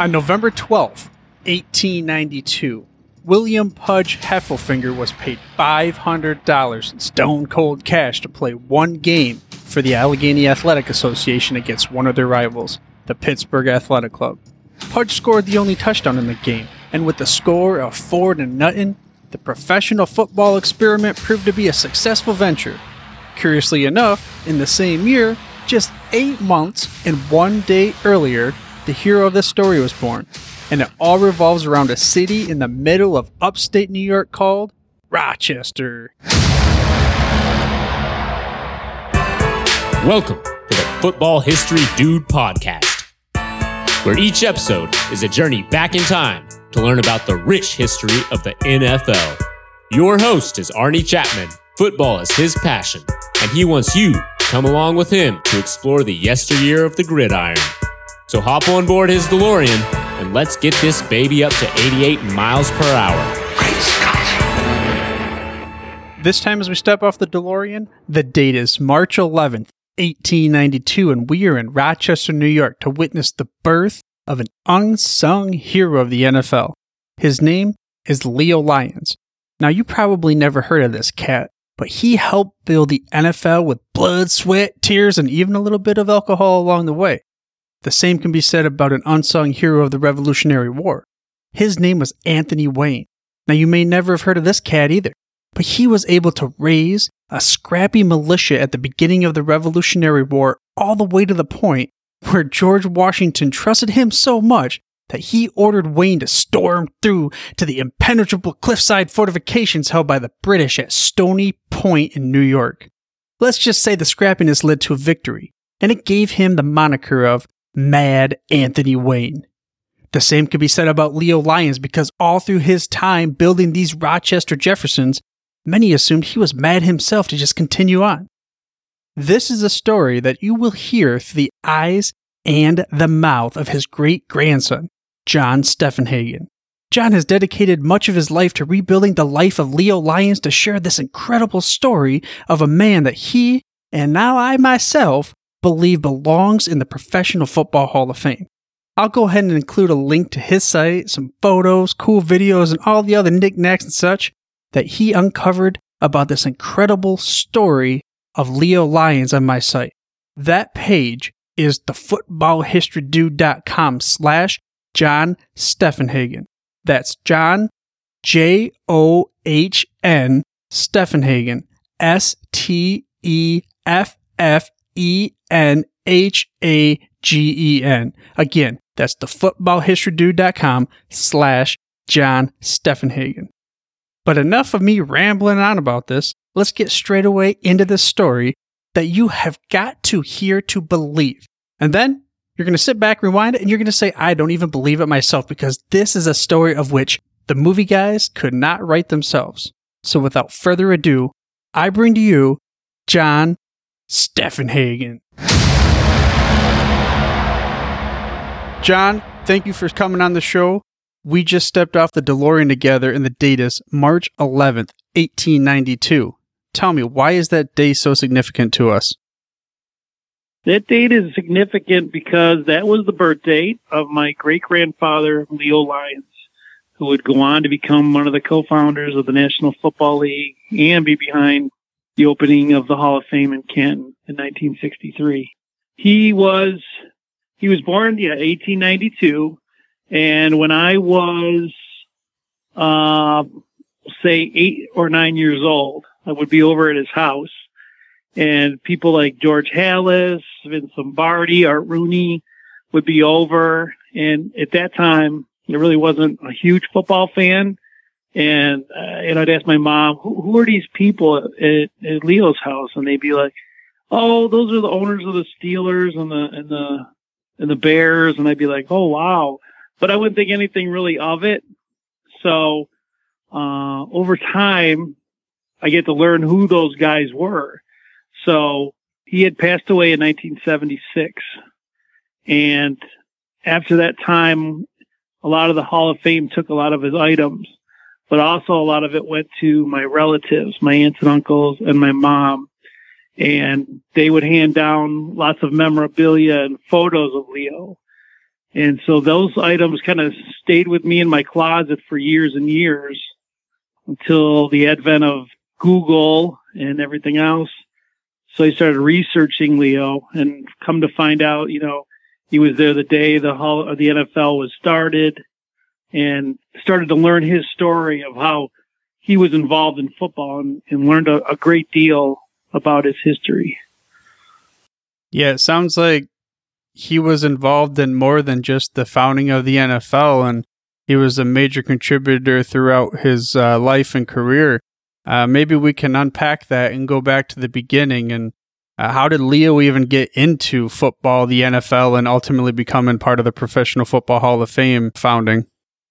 On November 12th, 1892, William Pudge Heffelfinger was paid $500 in stone-cold cash to play one game for the Allegheny Athletic Association against one of their rivals, the Pittsburgh Athletic Club. Pudge scored the only touchdown in the game, and with the score of 4-0, the professional football experiment proved to be a successful venture. Curiously enough, in the same year, just 8 months and 1 day earlier, the hero of this story was born, and it all revolves around a city in the middle of upstate New York called Rochester. Welcome to the Football History Dude podcast, where each episode is a journey back in time to learn about the rich history of the NFL. Your host is Arnie Chapman. Football is his passion, and he wants you to come along with him to explore the yesteryear of the gridiron. So hop on board his DeLorean and let's get this baby up to 88 miles per hour. Great Scott! This time as we step off the DeLorean, the date is March 11th, 1892, and we are in Rochester, New York to witness the birth of an unsung hero of the NFL. His name is Leo Lyons. Now, you probably never heard of this cat, but he helped build the NFL with blood, sweat, tears, and even a little bit of alcohol along the way. The same can be said about an unsung hero of the Revolutionary War. His name was Anthony Wayne. Now, you may never have heard of this cat either, but he was able to raise a scrappy militia at the beginning of the Revolutionary War all the way to the point where George Washington trusted him so much that he ordered Wayne to storm through to the impenetrable cliffside fortifications held by the British at Stony Point in New York. Let's just say the scrappiness led to a victory, and it gave him the moniker of Mad Anthony Wayne. The same could be said about Leo Lyons because all through his time building these Rochester Jeffersons, many assumed he was mad himself to just continue on. This is a story that you will hear through the eyes and the mouth of his great-grandson, John Steffenhagen. John has dedicated much of his life to rebuilding the life of Leo Lyons to share this incredible story of a man that he, and now I myself, believe belongs in the Professional Football Hall of Fame. I'll go ahead and include a link to his site, some photos, cool videos, and all the other knickknacks and such that he uncovered about this incredible story of Leo Lyons on my site. That page is thefootballhistorydude.com/John Steffenhagen. That's John, John, Steffenhagen, Steffenhagen. Again, that's thefootballhistorydude.com/John Steffenhagen. But enough of me rambling on about this. Let's get straight away into this story that you have got to hear to believe. And then you're going to sit back, rewind it, and you're going to say, I don't even believe it myself, because this is a story of which the movie guys could not write themselves. So without further ado, I bring to you John Steffenhagen. John, thank you for coming on the show. We just stepped off the DeLorean together, and the date is March 11th, 1892. Tell me, why is that day so significant to us? That date is significant because that was the birth date of my great-grandfather, Leo Lyons, who would go on to become one of the co-founders of the National Football League and be behind the opening of the Hall of Fame in Canton in 1963. He was born, 1892, and when I was, say 8 or 9 years old, I would be over at his house, and people like George Halas, Vince Lombardi, Art Rooney would be over. And at that time, I really wasn't a huge football fan. And I'd ask my mom, who are these people at Leo's house? And they'd be like, oh, those are the owners of the Steelers and the Bears. And I'd be like, oh, wow. But I wouldn't think anything really of it. So, over time, I get to learn who those guys were. So he had passed away in 1976. And after that time, a lot of the Hall of Fame took a lot of his items, but also a lot of it went to my relatives, my aunts and uncles and my mom. And they would hand down lots of memorabilia and photos of Leo. And so those items kind of stayed with me in my closet for years and years until the advent of Google and everything else. So I started researching Leo and come to find out, he was there the day the NFL was started, and started to learn his story of how he was involved in football and learned a great deal about his history. Yeah, it sounds like he was involved in more than just the founding of the NFL, and he was a major contributor throughout his life and career. Maybe we can unpack that and go back to the beginning. And how did Leo even get into football, the NFL, and ultimately becoming part of the Professional Football Hall of Fame founding?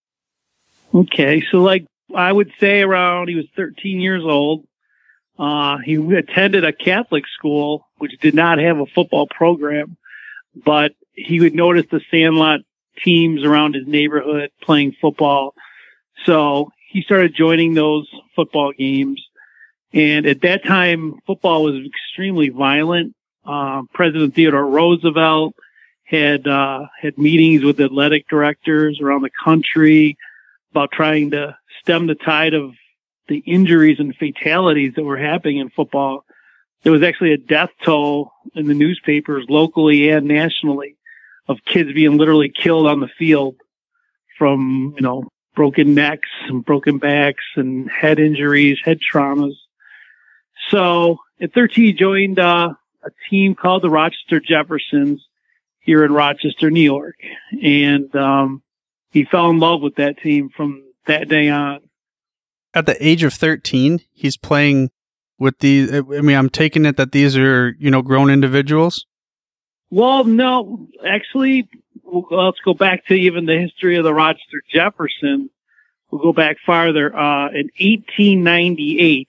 Okay, so I would say around he was 13 years old. He attended a Catholic school, which did not have a football program, but he would notice the Sandlot teams around his neighborhood playing football. So he started joining those football games. And at that time, football was extremely violent. President Theodore Roosevelt had meetings with athletic directors around the country about trying to stem the tide of the injuries and fatalities that were happening in football. There was actually a death toll in the newspapers locally and nationally of kids being literally killed on the field from, broken necks and broken backs and head injuries, head traumas. So at 13, he joined a team called the Rochester Jeffersons here in Rochester, New York. And he fell in love with that team from that day on. At the age of 13, he's playing with these. I'm taking it that these are, grown individuals? Well, no, actually, let's go back to even the history of the Rochester Jeffersons. We'll go back farther. In 1898,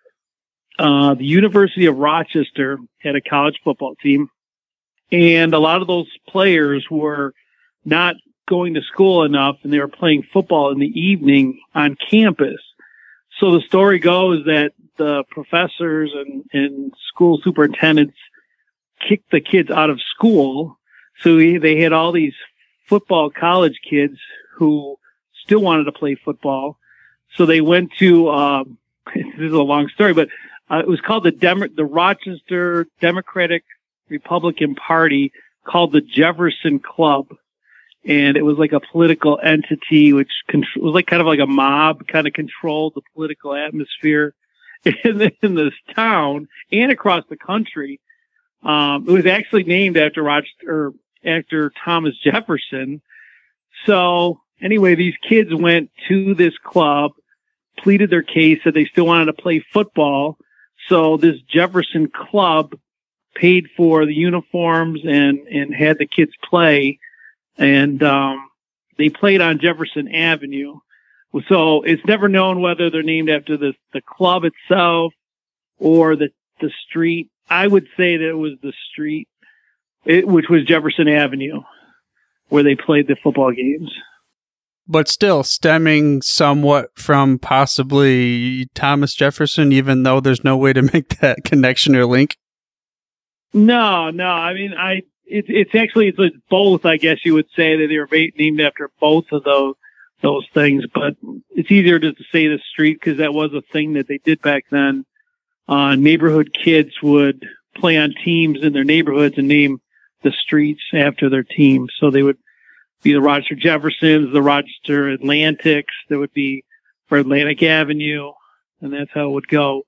the University of Rochester had a college football team, and a lot of those players were not going to school enough, and they were playing football in the evening on campus. So the story goes that the professors and school superintendents kicked the kids out of school. So they had all these football college kids who still wanted to play football. So they went to, this is a long story, but it was called the Rochester Democratic Republican Party, called the Jefferson Club. And it was like a political entity, which was kind of like a mob, kind of controlled the political atmosphere in this town and across the country. It was actually named after Thomas Jefferson. So anyway, these kids went to this club, pleaded their case that they still wanted to play football. So this Jefferson Club paid for the uniforms and had the kids play. And they played on Jefferson Avenue. So it's never known whether they're named after the club itself or the street. I would say that it was the street, which was Jefferson Avenue, where they played the football games. But still stemming somewhat from possibly Thomas Jefferson, even though there's no way to make that connection or link? No. I mean, it's both, I guess you would say, that they were named after both of those things. But it's easier just to say the street because that was a thing that they did back then. Neighborhood kids would play on teams in their neighborhoods and name the streets after their team. So they would be the Rochester Jeffersons, the Rochester Atlantics. There would be for Atlantic Avenue, and that's how it would go.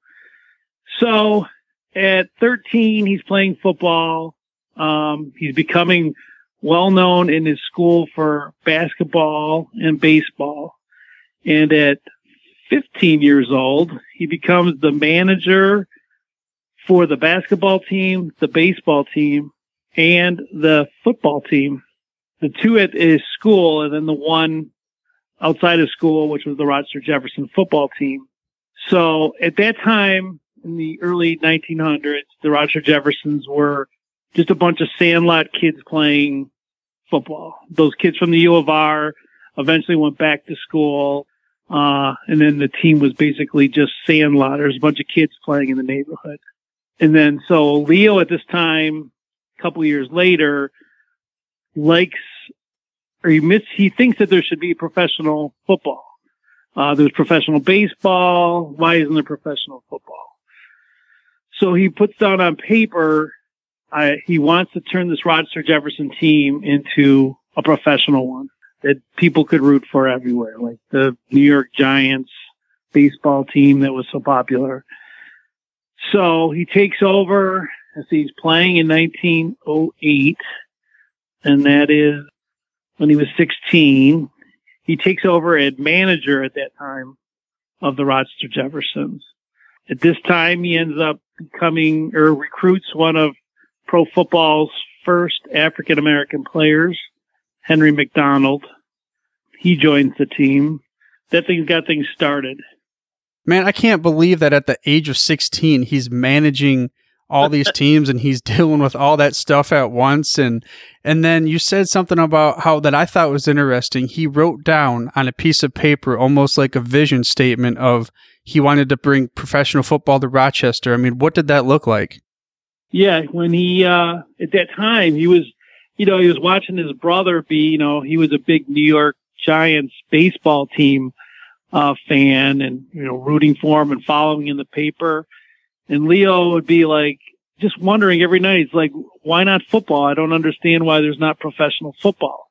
So at 13, he's playing football. He's becoming well known in his school for basketball and baseball. And at 15 years old, he becomes the manager for the basketball team, the baseball team, and the football team. The two at his school, and then the one outside of school, which was the Rochester Jefferson football team. So at that time, in the early 1900s, the Rochester Jeffersons were just a bunch of Sandlot kids playing football. Those kids from the U of R eventually went back to school, and then the team was basically just Sandlotters, a bunch of kids playing in the neighborhood. And then so Leo at this time, a couple years later, likes he thinks that there should be professional football. There's professional baseball. Why isn't there professional football? So he puts down on paper, he wants to turn this Rochester Jefferson team into a professional one that people could root for everywhere, like the New York Giants baseball team that was so popular. So he takes over as he's playing in 1908, and that is when he was 16. He takes over as manager at that time of the Rochester Jeffersons. At this time, he ends up recruits one of pro football's first African-American players, Henry McDonald. He joins the team. That thing got things started. Man, I can't believe that at the age of 16, he's managing all these teams and he's dealing with all that stuff at once. And then you said something about how that I thought was interesting. He wrote down on a piece of paper, almost like a vision statement of he wanted to bring professional football to Rochester. I mean, what did that look like? Yeah, when he, at that time, he was watching his brother he was a big New York Giants baseball team fan and, rooting for him and following in the paper. And Leo would be like, just wondering every night, he's like, why not football? I don't understand why there's not professional football.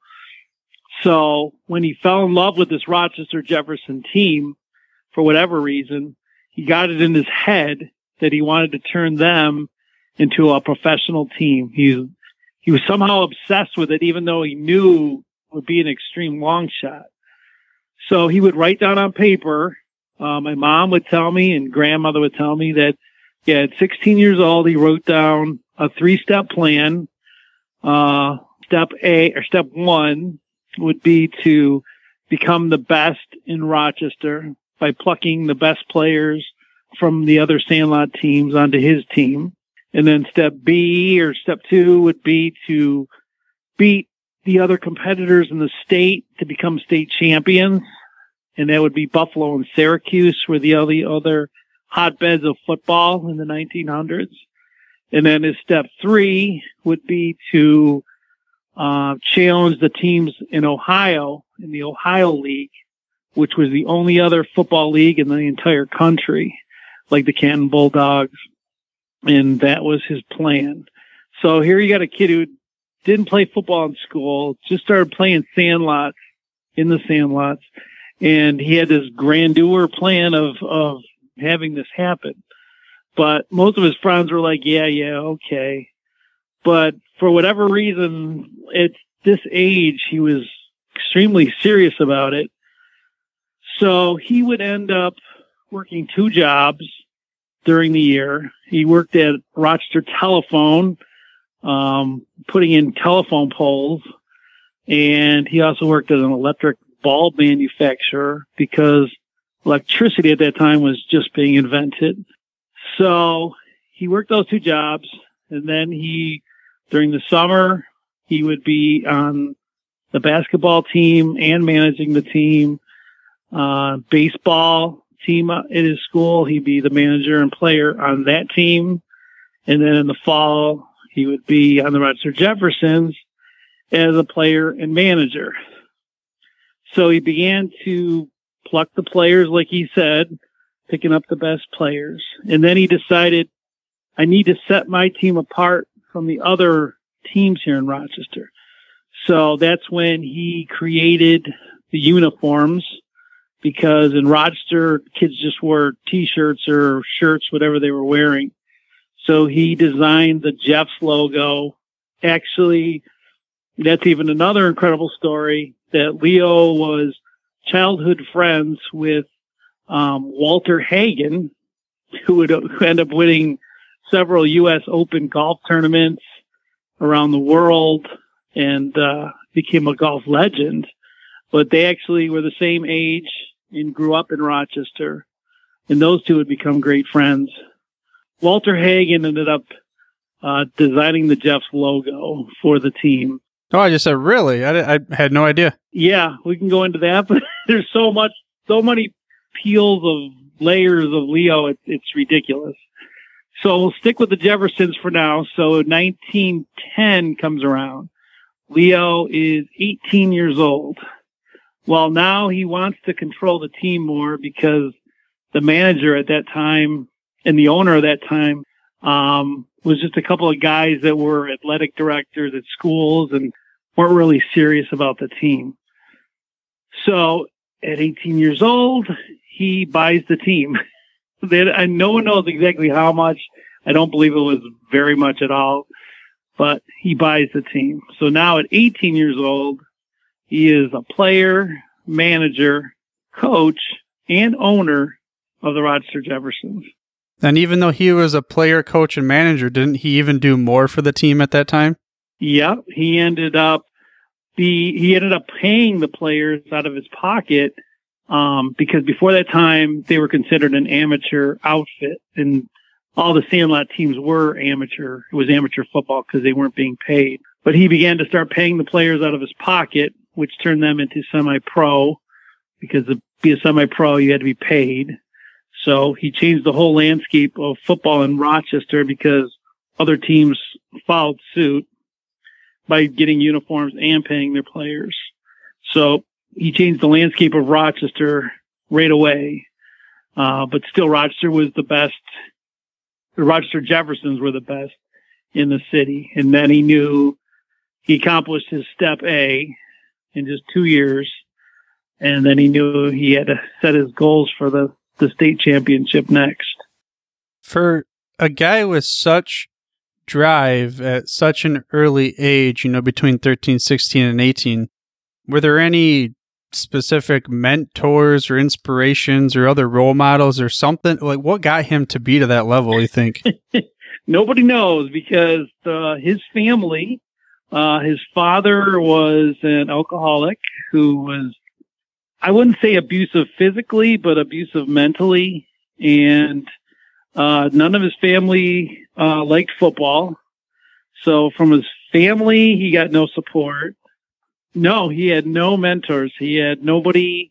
So when he fell in love with this Rochester Jefferson team, for whatever reason, he got it in his head that he wanted to turn them into a professional team. He was somehow obsessed with it, even though he knew it would be an extreme long shot. So he would write down on paper. My mom would tell me and grandmother would tell me that, at 16 years old, he wrote down a 3-step plan. Step one would be to become the best in Rochester by plucking the best players from the other Sandlot teams onto his team. And then step B or step 2 would be to beat the other competitors in the state to become state champions. And that would be Buffalo and Syracuse were the only other hotbeds of football in the 1900s. And then his step 3 would be to challenge the teams in Ohio, in the Ohio League, which was the only other football league in the entire country, like the Canton Bulldogs. And that was his plan. So here you got a kid who didn't play football in school, just started playing Sandlots in the Sandlots. And he had this grandeur plan of having this happen. But most of his friends were like, yeah, okay. But for whatever reason, at this age, he was extremely serious about it. So he would end up working 2 jobs during the year. He worked at Rochester Telephone, putting in telephone poles. And he also worked at an electric bulb manufacturer because electricity at that time was just being invented. So he worked those 2 jobs. And then during the summer, he would be on the basketball team and managing the team. Baseball team at his school, he'd be the manager and player on that team. And then in the fall, he would be on the Rochester Jeffersons as a player and manager. So he began to pluck the players, like he said, picking up the best players. And then he decided, I need to set my team apart from the other teams here in Rochester. So that's when he created the uniforms, because in Rochester, kids just wore T-shirts or shirts, whatever they were wearing. So he designed the Jeffs logo. Actually, that's even another incredible story, that Leo was childhood friends with Walter Hagen, who would end up winning several U.S. Open golf tournaments around the world and became a golf legend. But they actually were the same age and grew up in Rochester, and those two would become great friends. Walter Hagen ended up designing the Jeffs logo for the team. Oh, I just said, really? I had no idea. Yeah, we can go into that, but there's so many peels of layers of Leo, it's ridiculous. So we'll stick with the Jeffersons for now. So 1910 comes around. Leo is 18 years old. Well, now he wants to control the team more because the manager at that time and the owner of that time was just a couple of guys that were athletic directors at schools and weren't really serious about the team. So at 18 years old, he buys the team. And no one knows exactly how much. I don't believe it was very much at all, but he buys the team. So now at 18 years old, he is a player, manager, coach, and owner of the Rochester Jeffersons. And even though he was a player, coach, and manager, didn't he even do more for the team at that time? Yeah, he ended up paying the players out of his pocket because before that time they were considered an amateur outfit, and all the Sandlot teams were amateur. It was amateur football because they weren't being paid. But he began to start paying the players out of his pocket, which turned them into semi-pro, because to be a semi-pro you had to be paid. So he changed the whole landscape of football in Rochester because other teams followed suit by getting uniforms and paying their players. So he changed the landscape of Rochester right away. But still, Rochester was the best. The Rochester Jeffersons were the best in the city. And then he knew he accomplished his step A in just 2 years. And then he knew he had to set his goals for the state championship next. For a guy with such drive at such an early age, between 13, 16, and 18, were there any specific mentors or inspirations or other role models or something? Like, what got him to be to that level, you think? Nobody knows, because his family, his father was an alcoholic who was, I wouldn't say abusive physically, but abusive mentally. And none of his family liked football. So from his family, he got no support. No, he had no mentors. He had nobody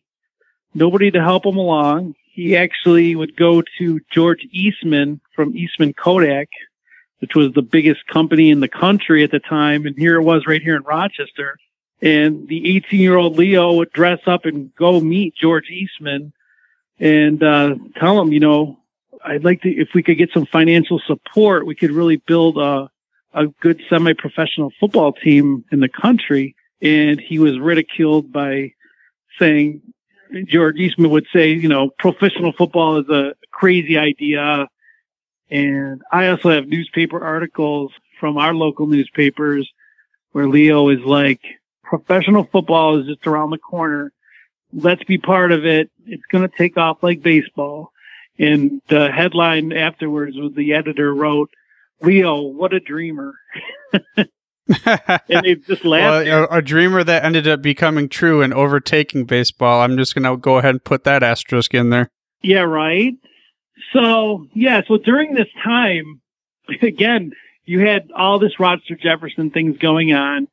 to help him along. He actually would go to George Eastman from Eastman Kodak, which was the biggest company in the country at the time. And here it was right here in Rochester. And the 18-year-old Leo would dress up and go meet George Eastman and tell him, I'd like to, if we could get some financial support, we could really build a good semi-professional football team in the country. And he was ridiculed by saying, George Eastman would say, professional football is a crazy idea. And I also have newspaper articles from our local newspapers where Leo is like, professional football is just around the corner. Let's be part of it. It's going to take off like baseball. And the headline afterwards was, the editor wrote, Leo, what a dreamer. And they just laughed. Well, a dreamer that ended up becoming true and overtaking baseball. I'm just going to go ahead and put that asterisk in there. Yeah, right. So during this time, again, you had all this Rochester Jefferson things going on.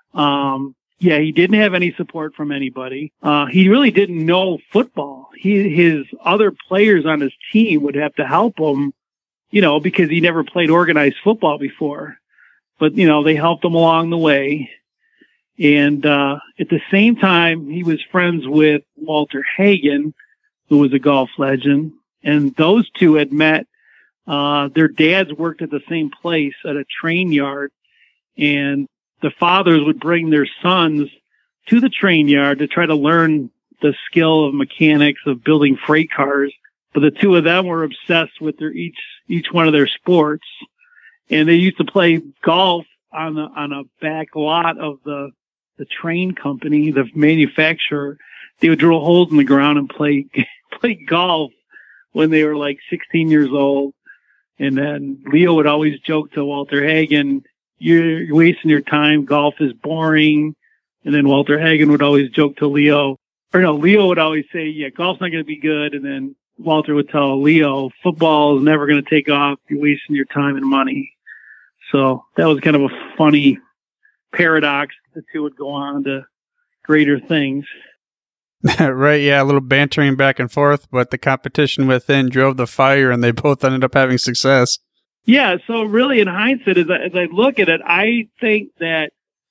He didn't have any support from anybody. He really didn't know football. His other players on his team would have to help him, because he never played organized football before. But, they helped him along the way. And at the same time, he was friends with Walter Hagen, who was a golf legend. And those two had met. Their dads worked at the same place at a train yard. And the fathers would bring their sons to the train yard to try to learn the skill of mechanics of building freight cars. But the two of them were obsessed with each one of their sports. And they used to play golf on a back lot of the train company, the manufacturer. They would drill holes in the ground and play golf when they were like 16 years old. And then Leo would always joke to Walter Hagen, you're wasting your time. Golf is boring. And then Walter Hagen would always joke to Leo would always say, yeah, golf's not going to be good. And then Walter would tell Leo, football is never going to take off. You're wasting your time and money. So that was kind of a funny paradox. The two would go on to greater things. Right, yeah, a little bantering back and forth, but the competition within drove the fire, and they both ended up having success. Yeah, so really in hindsight, as I look at it, I think that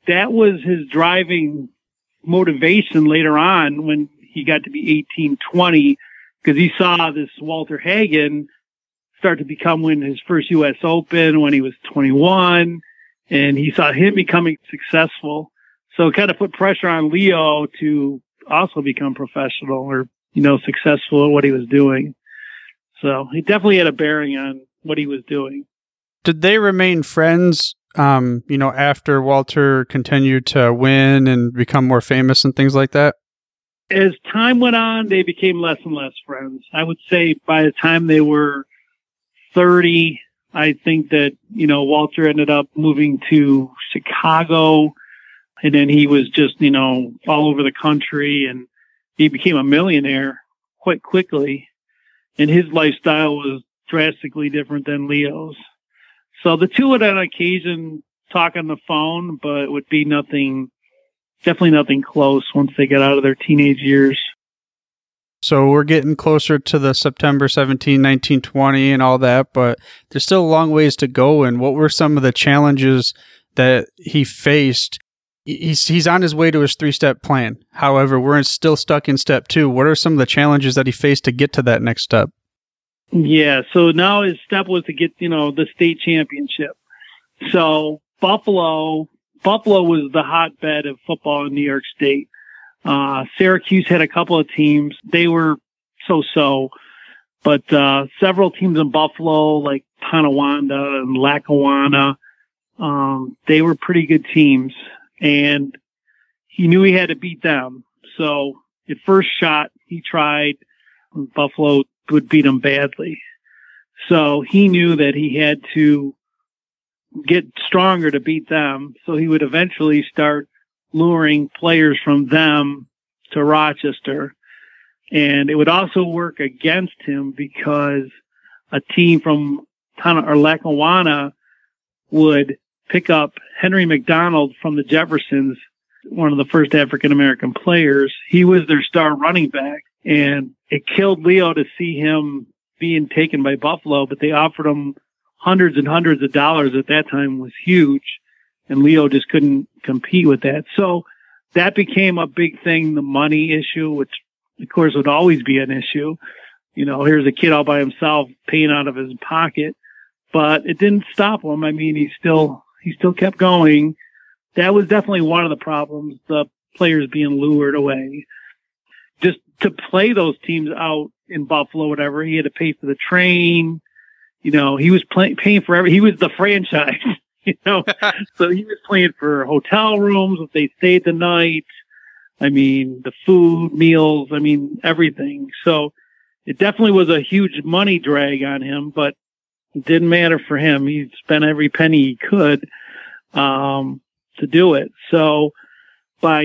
that was his driving motivation later on when he got to be 18, 20, because he saw this Walter Hagen start to win his first U.S. Open when he was 21, and he saw him becoming successful. So it kind of put pressure on Leo to also become professional or, successful at what he was doing. So he definitely had a bearing on what he was doing. Did they remain friends, after Walter continued to win and become more famous and things like that? As time went on, they became less and less friends. I would say by the time they were 30, I think that, Walter ended up moving to Chicago, and then he was just, all over the country, and he became a millionaire quite quickly. And his lifestyle was drastically different than Leo's. So the two would on occasion talk on the phone, but it would be definitely nothing close once they got out of their teenage years. So we're getting closer to the September 17, 1920 and all that, but there's still a long ways to go. And what were some of the challenges that he faced? He's on his way to his 3-step plan. However, we're still stuck in step 2. What are some of the challenges that he faced to get to that next step? Yeah, so now his step was to get, the state championship. So Buffalo was the hotbed of football in New York State. Syracuse had a couple of teams. They were so-so, but several teams in Buffalo, like Tonawanda and Lackawanna, they were pretty good teams, and he knew he had to beat them. So at first shot, he tried. Buffalo would beat him badly. So he knew that he had to get stronger to beat them. So he would eventually start luring players from them to Rochester. And it would also work against him because a team from Lackawanna would pick up Henry McDonald from the Jeffersons, one of the first African-American players. He was their star running back, and it killed Leo to see him being taken by Buffalo, but they offered him hundreds and hundreds of dollars at that time was huge, and Leo just couldn't compete with that. So that became a big thing, the money issue, which of course would always be an issue. Here's a kid all by himself paying out of his pocket, but it didn't stop him. I mean, he still kept going. That was definitely one of the problems, the players being lured away. Just to play those teams out in Buffalo, whatever, he had to pay for the train. He was paying for he was the franchise, so he was paying for hotel rooms if they stayed the night. I mean, the food, meals, everything. So it definitely was a huge money drag on him, but it didn't matter for him. He spent every penny he could, to do it. So by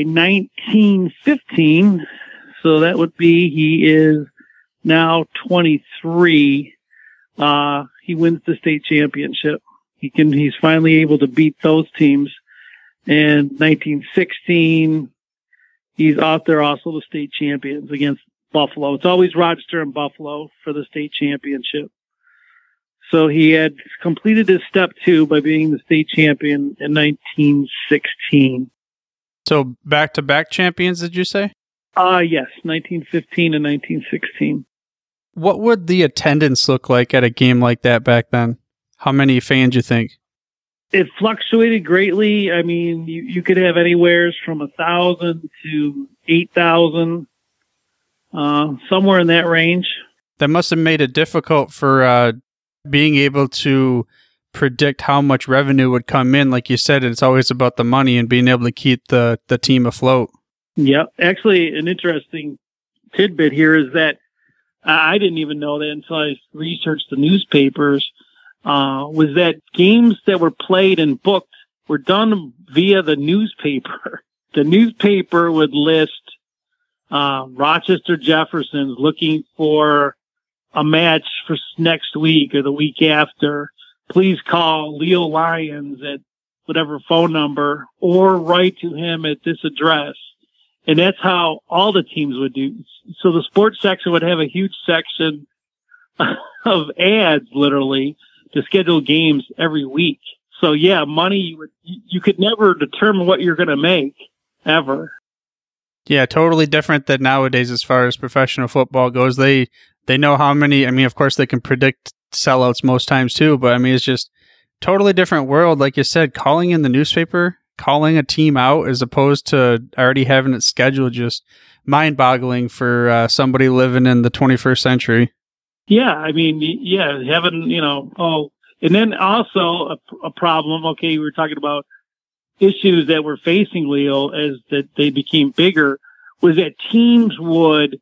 1915, so that would be, he is now 23. He wins the state championship. He's finally able to beat those teams. And 1916, he's out there also the state champions against Buffalo. It's always Rochester and Buffalo for the state championship. So he had completed his step 2 by being the state champion in 1916. So back-to-back champions, did you say? Yes, 1915 and 1916. What would the attendance look like at a game like that back then? How many fans you think? It fluctuated greatly. I mean, you could have anywhere from 1,000 to 8,000, somewhere in that range. That must have made it difficult for being able to predict how much revenue would come in. Like you said, it's always about the money and being able to keep the team afloat. Yeah. Actually, an interesting tidbit here is that I didn't even know that until I researched the newspapers, was that games that were played and booked were done via the newspaper. The newspaper would list Rochester Jeffersons looking for a match for next week or the week after. Please call Leo Lyons at whatever phone number or write to him at this address. And that's how all the teams would do. So the sports section would have a huge section of ads, literally, to schedule games every week. So yeah, money, you could never determine what you're going to make ever. Yeah, totally different than nowadays as far as professional football goes. They know how many, I mean, of course they can predict sellouts most times too, but I mean, it's just totally different world. Like you said, calling in the newspaper, calling a team out as opposed to already having it scheduled, just mind-boggling for somebody living in the 21st century. Yeah, I mean, yeah, having, and then also a problem, okay, we were talking about issues that were facing Leo as that they became bigger, was that teams would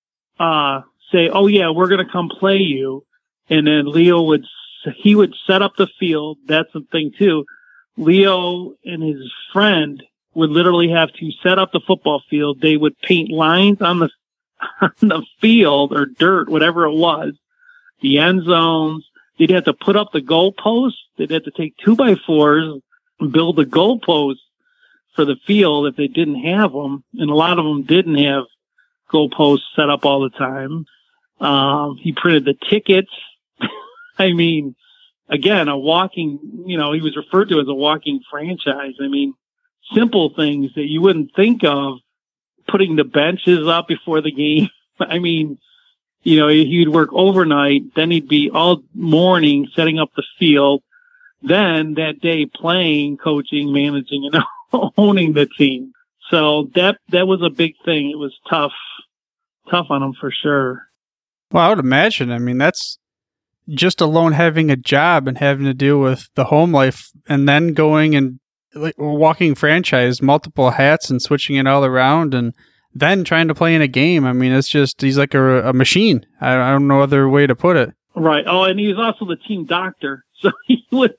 say, oh yeah, we're going to come play you. And then Leo would set up the field. That's the thing too. Leo and his friend would literally have to set up the football field. They would paint lines on the field or dirt, whatever it was, the end zones. They'd have to put up the goalposts. They'd have to take 2x4s and build the goalposts for the field if they didn't have them. And a lot of them didn't have goalposts set up all the time. He printed the tickets. I mean, again, a walking, he was referred to as a walking franchise. I mean, simple things that you wouldn't think of, putting the benches up before the game. I mean, he'd work overnight, then he'd be all morning setting up the field, then that day playing, coaching, managing, and owning the team. So that was a big thing. It was tough on him for sure. Well, I would imagine. I mean, that's just alone having a job and having to deal with the home life and then going and walking franchise, multiple hats and switching it all around and then trying to play in a game. I mean, it's just, he's like a machine. I don't know other way to put it. Right. Oh, and he was also the team doctor. So he would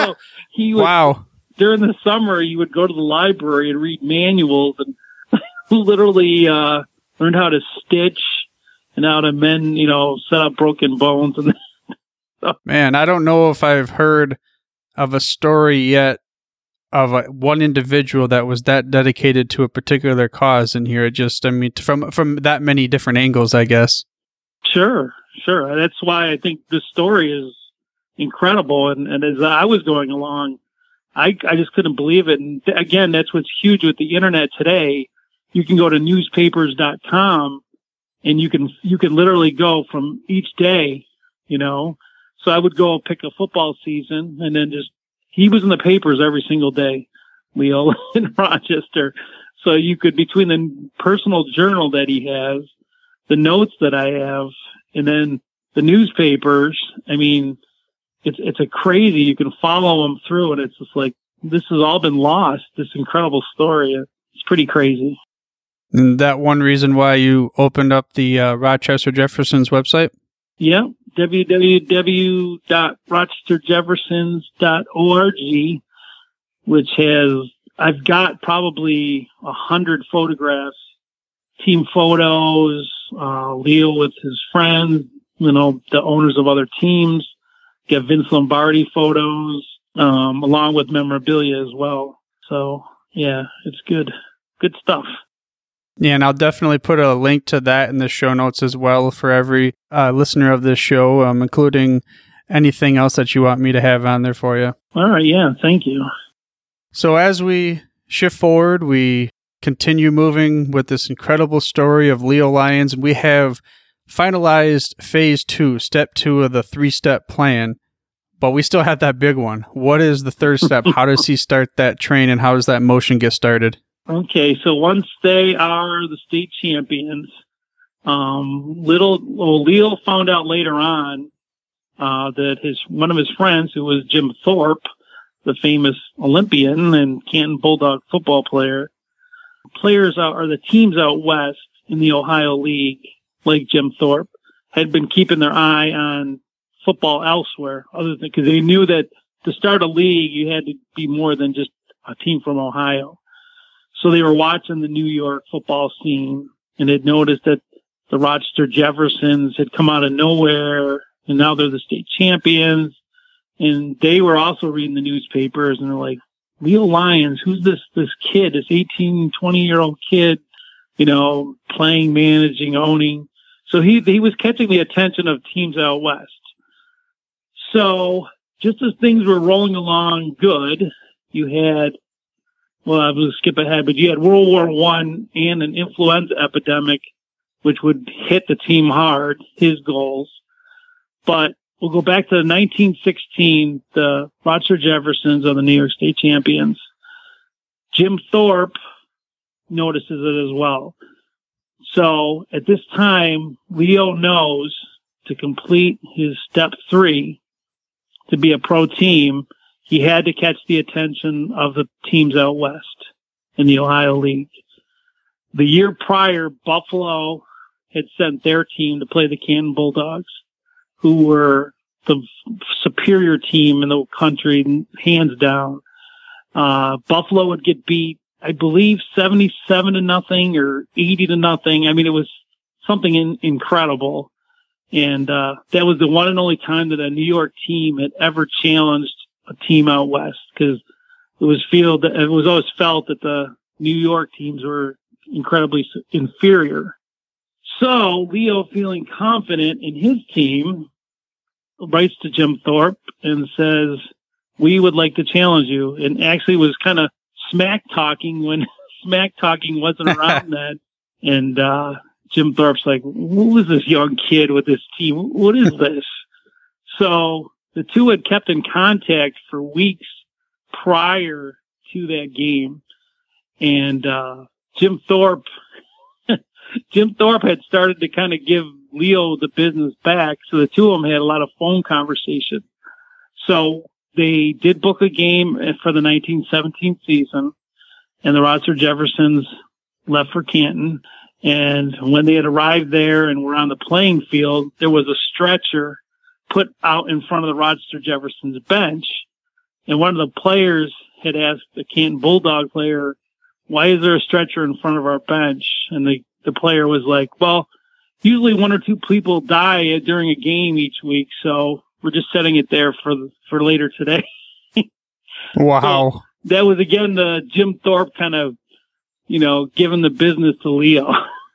wow. During the summer, he would go to the library and read manuals and literally learn how to stitch and how to mend, set up broken bones. And man, I don't know if I've heard of a story yet of one individual that was that dedicated to a particular cause in here. It just, I mean, from that many different angles, I guess. Sure. That's why I think this story is incredible. And as I was going along, I just couldn't believe it. And again, that's what's huge with the internet today. You can go to newspapers.com and you can literally go from each day, So I would go pick a football season and then he was in the papers every single day, Leo, in Rochester. So you could, between the personal journal that he has, the notes that I have, and then the newspapers, I mean, it's a crazy, you can follow him through, and it's just like, this has all been lost, this incredible story. It's pretty crazy. And that one reason why you opened up the Rochester Jefferson's website? Yeah, www.rochesterjeffersons.org, which I've got probably 100 photographs, team photos, Leo with his friends, the owners of other teams, get Vince Lombardi photos, along with memorabilia as well. So yeah, it's good stuff. Yeah, and I'll definitely put a link to that in the show notes as well for every listener of this show, including anything else that you want me to have on there for you. All right, yeah, thank you. So as we shift forward, we continue moving with this incredible story of Leo Lyons, and we have finalized phase 2, step 2 of the 3-step plan, but we still have that big one. What is the third step? How does he start that train, and how does that motion get started? Okay, so once they are the state champions, Leo found out later on that one of his friends, who was Jim Thorpe, the famous Olympian and Canton Bulldog football player, the teams out west in the Ohio League, like Jim Thorpe, had been keeping their eye on football elsewhere, other than because they knew that to start a league, you had to be more than just a team from Ohio. So they were watching the New York football scene and had noticed that the Rochester Jeffersons had come out of nowhere, and now they're the state champions. And they were also reading the newspapers, and they're like, Leo Lyons, who's this kid, this 18, 20-year-old kid, playing, managing, owning. So he was catching the attention of teams out west. So just as things were rolling along good, you had, well, I will skip ahead, but you had World War I and an influenza epidemic, which would hit the team hard, his goals. But we'll go back to 1916, the Rochester Jeffersons are the New York State champions. Jim Thorpe notices it as well. So at this time, Leo knows to complete his step 3 to be a pro team, he had to catch the attention of the teams out west in the Ohio League. The year prior, Buffalo had sent their team to play the Canton Bulldogs, who were the superior team in the country, hands down. Buffalo would get beat, I believe, 77-0 or 80-0. I mean, it was something incredible. And that was the one and only time that a New York team had ever challenged a team out west, because it was always felt that the New York teams were incredibly inferior. So Leo, feeling confident in his team, writes to Jim Thorpe and says, "We would like to challenge you." And actually was kind of smack talking when smack talking wasn't around then. And Jim Thorpe's like, "Who is this young kid with this team? What is this?" So the two had kept in contact for weeks prior to that game. And Jim Thorpe had started to kind of give Leo the business back. So the two of them had a lot of phone conversation. So they did book a game for the 1917 season, and the Rochester Jeffersons left for Canton. And when they had arrived there and were on the playing field, there was a stretcher put out in front of the Rochester Jeffersons bench. And one of the players had asked the Canton Bulldog player, "Why is there a stretcher in front of our bench?" And the player was like, "Well, usually 1 or 2 people die during a game each week, so we're just setting it there for later today." Wow. So that was, again, the Jim Thorpe kind of, giving the business to Leo.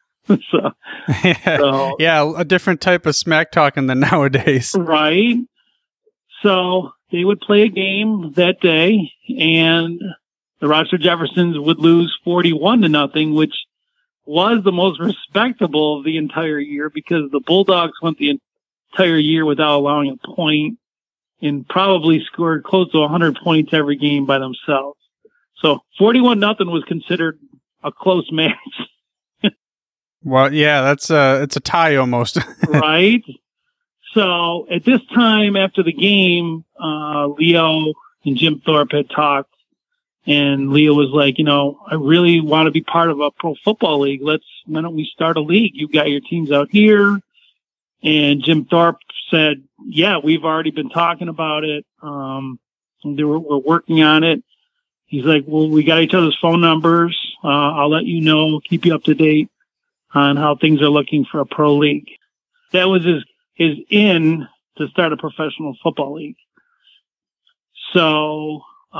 Yeah, a different type of smack talking than nowadays. Right. So they would play a game that day, and the Rochester Jeffersons would lose 41-0, which was the most respectable of the entire year, because the Bulldogs went the entire year without allowing a point and probably scored close to 100 points every game by themselves. So 41-0 was considered a close match. Well, yeah, it's a tie almost. Right. So at this time after the game, Leo and Jim Thorpe had talked, and Leo was like, "I really want to be part of a pro football league. Why don't we start a league? You've got your teams out here." And Jim Thorpe said, "Yeah, we've already been talking about it. We're working on it." He's like, "Well, we got each other's phone numbers. I'll let you know, keep you up to date on how things are looking for a pro league." That was his in to start a professional football league. So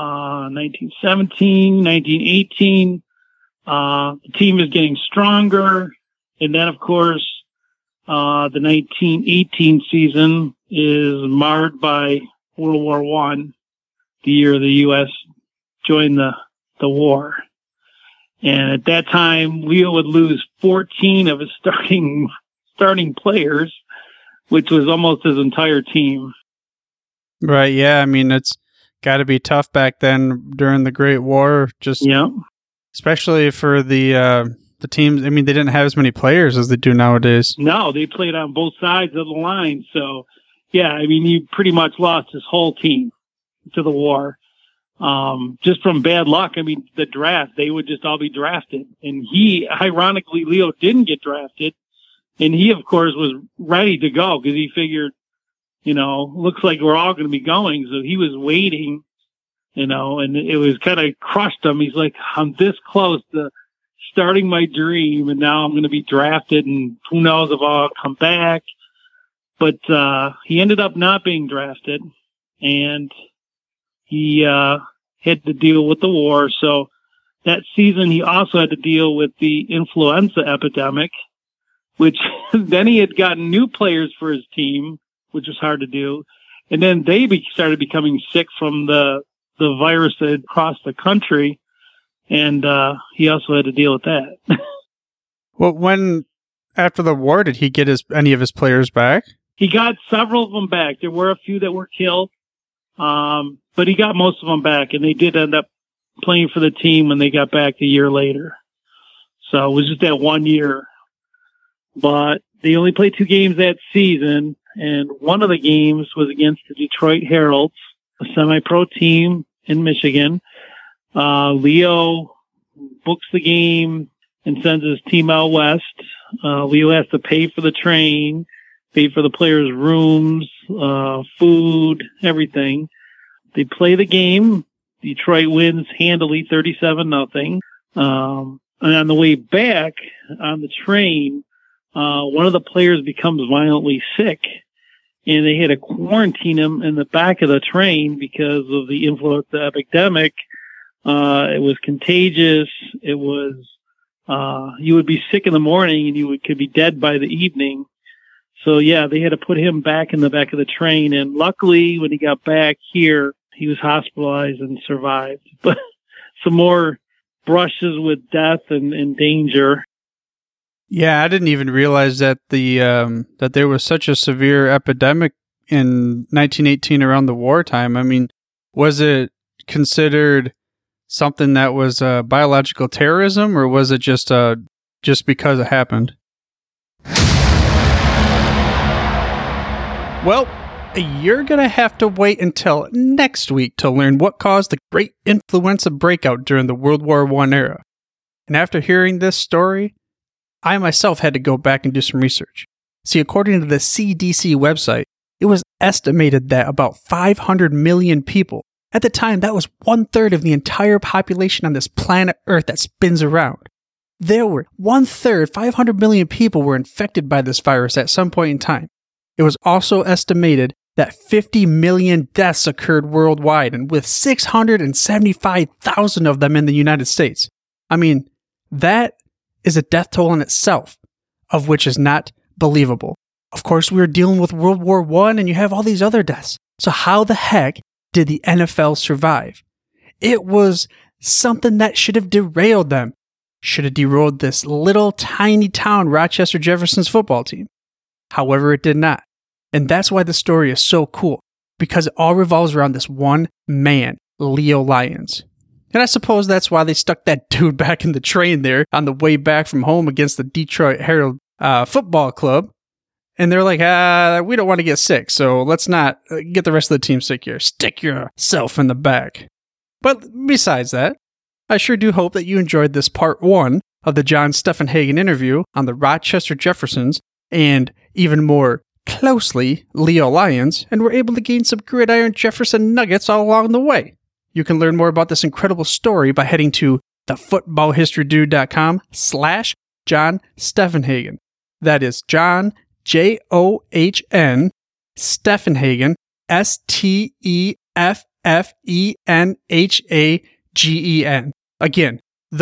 1917, 1918, the team is getting stronger. And then, of course, the 1918 season is marred by World War I, the year the U.S. joined the war. And at that time, Leo would lose 14 of his starting players, which was almost his entire team. Right, yeah. I mean, it's got to be tough back then during the Great War, especially for the teams. I mean, they didn't have as many players as they do nowadays. No, they played on both sides of the line. So, yeah, I mean, he pretty much lost his whole team to the war. Just from bad luck. I mean, the draft, they would just all be drafted. And ironically, Leo didn't get drafted. And he, of course, was ready to go because he figured, looks like we're all going to be going. So he was waiting, and it was kind of crushed him. He's like, "I'm this close to starting my dream, and now I'm going to be drafted, and who knows if I'll come back." But he ended up not being drafted, and he had to deal with the war. So that season, he also had to deal with the influenza epidemic, which then he had gotten new players for his team, which was hard to do. And then they started becoming sick from the virus that had crossed the country. And he also had to deal with that. Well, after the war, did he get any of his players back? He got several of them back. There were a few that were killed, but he got most of them back. And they did end up playing for the team when they got back a year later. So it was just that 1 year. But they only played 2 games that season. And one of the games was against the Detroit Heralds, a semi-pro team in Michigan. Leo books the game and sends his team out west. Leo has to pay for the train, pay for the players' rooms, food, everything. They play the game. Detroit wins handily 37-0. And on the way back on the train, one of the players becomes violently sick, and they had to quarantine him in the back of the train because of the influenza epidemic. It was contagious. It was, you would be sick in the morning and you could be dead by the evening. So yeah, they had to put him back in the back of the train. And luckily when he got back here, he was hospitalized and survived. But some more brushes with death and danger. Yeah, I didn't even realize that that there was such a severe epidemic in 1918 around the wartime. I mean, was it considered something that was biological terrorism, or was it just because it happened? Well, you're going to have to wait until next week to learn what caused the great influenza breakout during the World War I era. And after hearing this story, I myself had to go back and do some research. See, according to the CDC website, it was estimated that about 500 million people, at the time that was 1/3 of the entire population on this planet Earth that spins around. There were 1/3, 500 million people were infected by this virus at some point in time. It was also estimated that 50 million deaths occurred worldwide, and with 675,000 of them in the United States. I mean, that is a death toll in itself, of which is not believable. Of course, we were dealing with World War I, and you have all these other deaths. So how the heck did the NFL survive? It was something that should have derailed them. Should have derailed this little tiny town, Rochester Jefferson's football team. However, it did not. And that's why the story is so cool, because it all revolves around this one man, Leo Lyons. And I suppose that's why they stuck that dude back in the train there on the way back from home against the Detroit Herald football club. And they're like, we don't want to get sick, so let's not get the rest of the team sick here. Stick yourself in the back. But besides that, I sure do hope that you enjoyed this part 1 of the John Steffenhagen interview on the Rochester Jeffersons, and even more closely, Leo Lyons, and were able to gain some gridiron Jefferson nuggets all along the way. You can learn more about this incredible story by heading to thefootballhistorydude.com/John Steffenhagen. That is John, John, Steffenhagen, Steffenhagen. Again,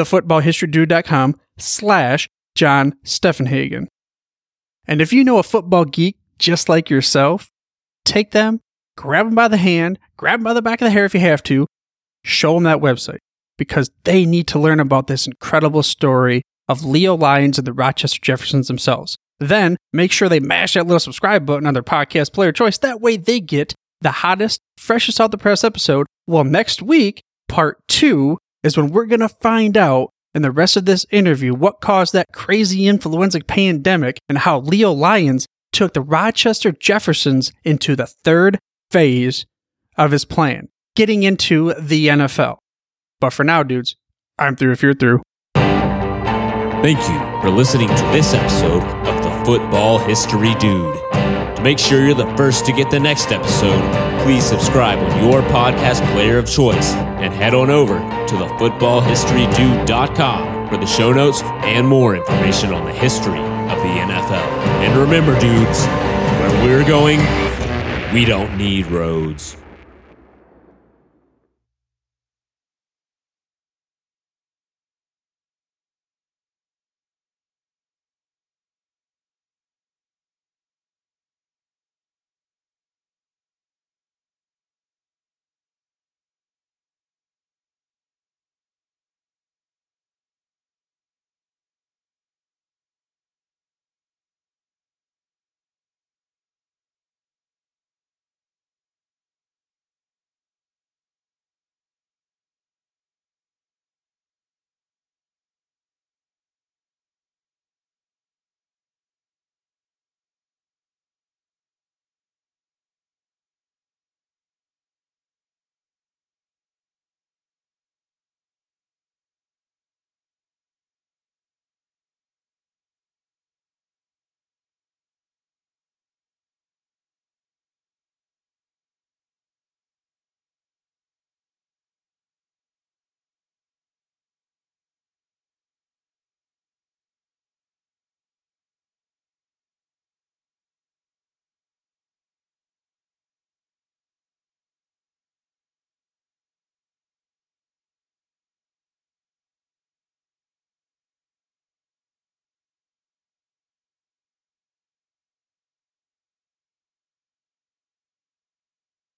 thefootballhistorydude.com/John Steffenhagen. And if you know a football geek just like yourself, take them, grab them by the hand, grab them by the back of the hair if you have to, show them that website, because they need to learn about this incredible story of Leo Lyons and the Rochester Jeffersons themselves. Then make sure they mash that little subscribe button on their podcast player choice. That way they get the hottest, freshest out the press episode. Well, next week, part 2 is when we're going to find out in the rest of this interview what caused that crazy influenza pandemic and how Leo Lyons took the Rochester Jeffersons into the 3rd phase of his plan, getting into the NFL. But for now, dudes, I'm through if you're through. Thank you for listening to this episode of the Football History Dude. To make sure you're the first to get the next episode, please subscribe on your podcast player of choice and head on over to thefootballhistorydude.com for the show notes and more information on the history of the NFL. And remember, dudes, where we're going, we don't need roads.